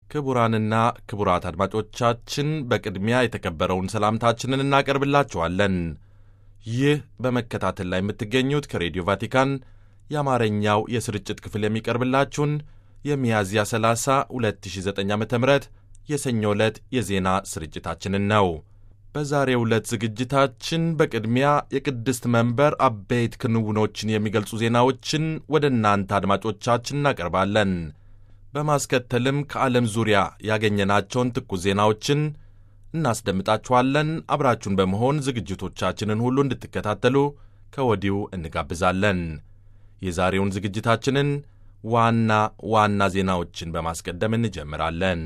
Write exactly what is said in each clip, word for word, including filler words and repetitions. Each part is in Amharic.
ክቡራንና ክቡራት አድማጮቻችን በቅድሚያ የተከበረውን ሰላምታችንን እናቀርብላችኋለን። ይህ በመከታተል ላይ የምትገኙት ከሬዲዮ ቫቲካን የአማርኛው የስርጭት ክፍል የሚቀርብላችሁን የሚያዝያ ሰላሳ ሁለት ሺህ ዘጠኝ ዓመተ ምህረት የሰኞ ዕለት የዜና ስርጭታችንን ነው። በዛሬው ዕለት ዝግጅታችን በቅድሚያ የቅድስት መንበር አበይት ክንውኖችን የሚገልጹ ዜናዎችን ወደ እናንተ አድማጮቻችን እናቀርባለን። በማስከተልም ከዓለም ዙሪያ ያገኘናቸውን ትኩስ ዜናዎችን እናስደምጣችኋለን። አብራችሁን በመሆን ዝግጅቶቻችንን ሁሉ እንድትከታተሉ ከወዲሁ እንጋብዛለን። የዛሬውን ዝግጅታችንን ዋና ዋና ዜናዎችን በማስቀደም እንጀምራለን።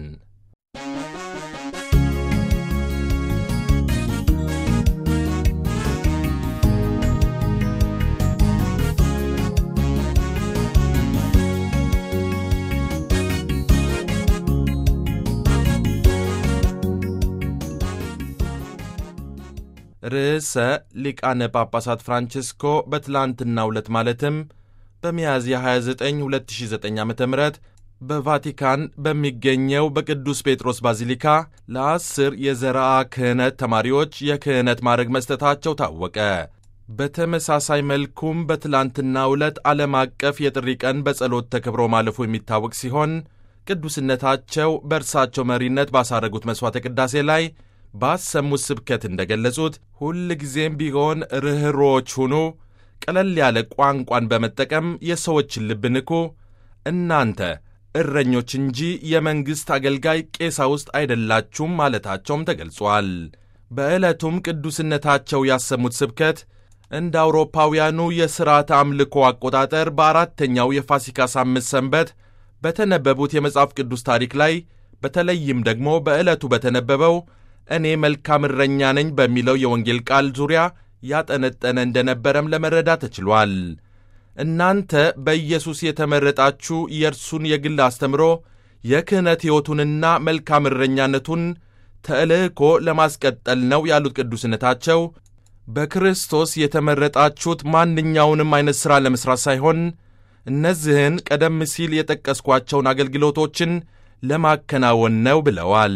ርዕሰ ሊቃነ ጳጳሳት ፍራንቺስኮ በትላንትናው ዕለት ማለትም በሚያዝያ ሃያ ዘጠኝ ሁለት ሺህ ዘጠኝ ዓመተ ምህረት በቫቲካን በሚገኘው በቅዱስ ጴጥሮስ ባዚሊካ ለአስር የዘርዓ ክህነት ተማሪዎች የክህነት ማዕረግ መስጠታቸው ታወቀ። በተመሳሳይ መልኩም በትላንትናው ዕለት ዓለም አቀፍ የጥሪ ቀን በጸሎት ተከብሮ ማለፉ የሚታወቅ ሲሆን ቅዱስነታቸው በእርሳቸው መሪነት ባሳረጉት መሥዋዕተ ቅዳሴ ላይ ባሰሙት ስብከት እንደገለጹት ሁል ጊዜም ቢሆን ርኅሮዎች ሁኑ፣ ቀለል ያለ ቋንቋን በመጠቀም የሰዎችን ልብ ንኩ፣ እናንተ እረኞች እንጂ የመንግሥት አገልጋይ ቀሳውስት አይደላችሁም ማለታቸውም ተገልጿል። በዕለቱም ቅዱስነታቸው ያሰሙት ስብከት እንደ አውሮፓውያኑ የሥርዓተ አምልኮ አቆጣጠር በአራተኛው የፋሲካ ሳምንት ሰንበት በተነበቡት የመጽሐፍ ቅዱስ ታሪክ ላይ በተለይም ደግሞ በዕለቱ በተነበበው እኔ መልካም እረኛ ነኝ በሚለው የወንጌል ቃል ዙሪያ ያጠነጠነ እንደነበረም ለመረዳት ተችሏል። እናንተ በኢየሱስ የተመረጣችሁ የእርሱን የግል አስተምሮ የክህነት ሕይወቱንና መልካም እረኛነቱን ተልእኮ ለማስቀጠል ነው ያሉት ቅዱስነታቸው በክርስቶስ የተመረጣችሁት ማንኛውንም አይነት ሥራ ለመሥራት ሳይሆን እነዚህን ቀደም ሲል የጠቀስኳቸውን አገልግሎቶችን ለማከናወን ነው ብለዋል።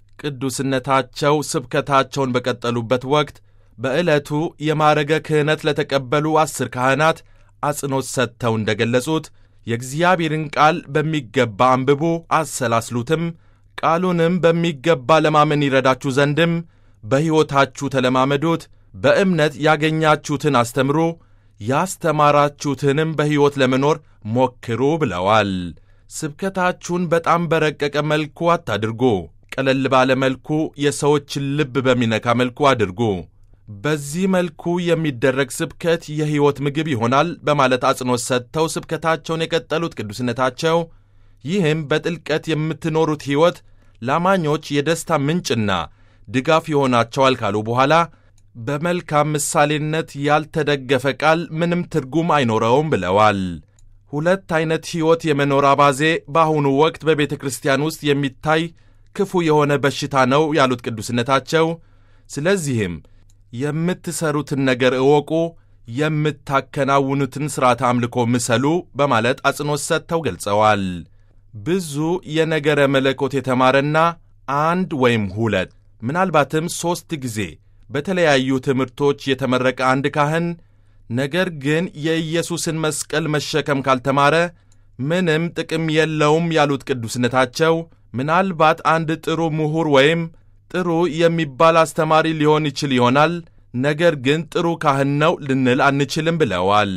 ቅዱስነታቸው ስብከታቸውን በቀጠሉበት ወቅት በዕለቱ የማዕረገ ክህነት ለተቀበሉ አስር ካህናት አጽንዖት ሰጥተው እንደገለጹት የእግዚአብሔርን ቃል በሚገባ አንብቡ፣ አሰላስሉትም፣ ቃሉንም በሚገባ ለማመን ይረዳችሁ ዘንድም በሕይወታችሁ ተለማመዱት፣ በእምነት ያገኛችሁትን አስተምሩ፣ ያስተማራችሁትንም በሕይወት ለመኖር ሞክሩ ብለዋል። ስብከታችሁን በጣም በረቀቀ መልኩ አታድርጉ። ቀለል ባለ መልኩ የሰዎችን ልብ በሚነካ መልኩ አድርጉ። በዚህ መልኩ የሚደረግ ስብከት የሕይወት ምግብ ይሆናል በማለት አጽንዖት ሰጥተው ስብከታቸውን የቀጠሉት ቅዱስነታቸው ይህም በጥልቀት የምትኖሩት ሕይወት ላማኞች የደስታ ምንጭና ድጋፍ ይሆናቸዋል ካሉ በኋላ በመልካም ምሳሌነት ያልተደገፈ ቃል ምንም ትርጉም አይኖረውም ብለዋል። ሁለት ዐይነት ሕይወት የመኖር አባዜ በአሁኑ ወቅት በቤተ ክርስቲያን ውስጥ የሚታይ ክፉ የሆነ በሽታ ነው ያሉት ቅዱስነታቸው ስለዚህም የምትሰሩትን ነገር እወቁ፣ የምታከናውኑትን ሥርዓተ አምልኮ ምሰሉ በማለት አጽንዖት ሰጥተው ገልጸዋል። ብዙ የነገረ መለኮት የተማረና አንድ ወይም ሁለት ምናልባትም ሦስት ጊዜ በተለያዩ ትምህርቶች የተመረቀ አንድ ካህን ነገር ግን የኢየሱስን መስቀል መሸከም ካልተማረ ምንም ጥቅም የለውም ያሉት ቅዱስነታቸው ምናልባት አንድ ጥሩ ምሁር ወይም ጥሩ የሚባል አስተማሪ ሊሆን ይችል ይሆናል፣ ነገር ግን ጥሩ ካህን ነው ልንል አንችልም ብለዋል።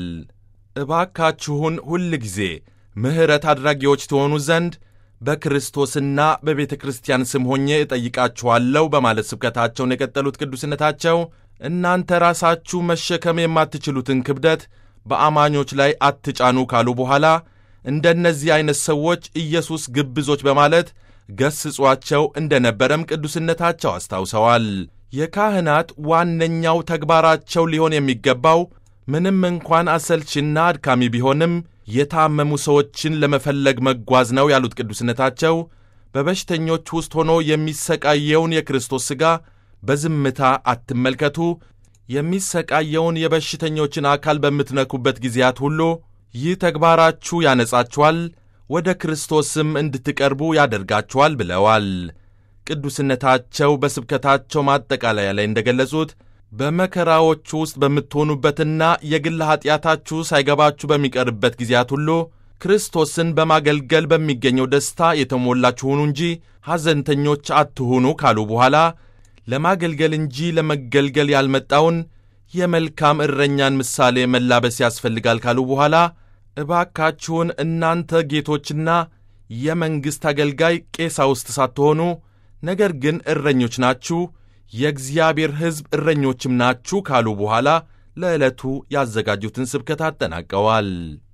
እባካችሁን ሁል ጊዜ ምሕረት አድራጊዎች ትሆኑ ዘንድ በክርስቶስና በቤተ ክርስቲያን ስም ሆኜ እጠይቃችኋለሁ በማለት ስብከታቸውን የቀጠሉት ቅዱስነታቸው እናንተ ራሳችሁ መሸከም የማትችሉትን ክብደት በአማኞች ላይ አትጫኑ ካሉ በኋላ እንደነዚህ አይነት ሰዎች ኢየሱስ ግብዞች በማለት ገስጿቸው እንደነበረም ቅዱስነታቸው አስታውሰዋል። የካህናት ዋነኛው ተግባራቸው ሊሆን የሚገባው ምንም እንኳን አሰልችና አድካሚ ቢሆንም የታመሙ ሰዎችን ለመፈለግ መጓዝ ነው ያሉት ቅዱስነታቸው በበሽተኞች ውስጥ ሆኖ የሚሰቃየውን የክርስቶስ ሥጋ በዝምታ አትመልከቱ፣ የሚሰቃየውን የበሽተኞችን አካል በምትነኩበት ጊዜያት ሁሉ ይህ ተግባራችሁ ያነጻችኋል፣ ወደ ክርስቶስም እንድትቀርቡ ያደርጋችኋል ብለዋል። ቅዱስነታቸው በስብከታቸው ማጠቃለያ ላይ እንደገለጹት በመከራዎች ውስጥ በምትሆኑበትና የግል ኀጢአታችሁ ሳይገባችሁ በሚቀርበት ጊዜያት ሁሉ ክርስቶስን በማገልገል በሚገኘው ደስታ የተሞላችሁ ሁኑ እንጂ ሐዘንተኞች አትሁኑ ካሉ በኋላ ለማገልገል እንጂ ለመገልገል ያልመጣውን የመልካም እረኛን ምሳሌ መላበስ ያስፈልጋል ካሉ በኋላ እባካችሁን እናንተ ጌቶችና የመንግሥት አገልጋይ ቀሳውስት ሳትሆኑ ነገር ግን እረኞች ናችሁ፣ የእግዚአብሔር ሕዝብ እረኞችም ናችሁ ካሉ በኋላ ለዕለቱ ያዘጋጁትን ስብከት አጠናቀዋል።